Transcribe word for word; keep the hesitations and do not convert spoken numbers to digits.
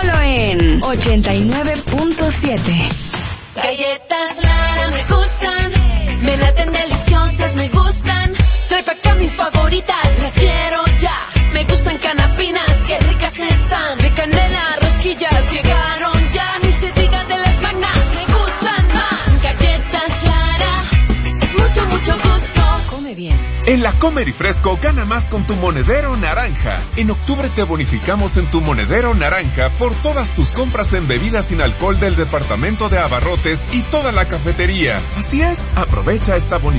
Solo en ochenta y nueve punto siete. Galletas Lara me gustan, me laten deliciosas, me gustan. Trae pa' acá mis favoritas, las quiero ya. Me gustan canapinas, qué ricas están. De canela, rosquillas, llegaron ya. Ni se diga de las magnas, me gustan más. Galletas Lara, mucho, mucho gusto. Come bien. En la Comer y Fresco gana más con tu monedero naranja. En octubre te bonificamos en tu monedero naranja por todas tus compras en bebidas sin alcohol del departamento de abarrotes y toda la cafetería. Así es, aprovecha esta bonificación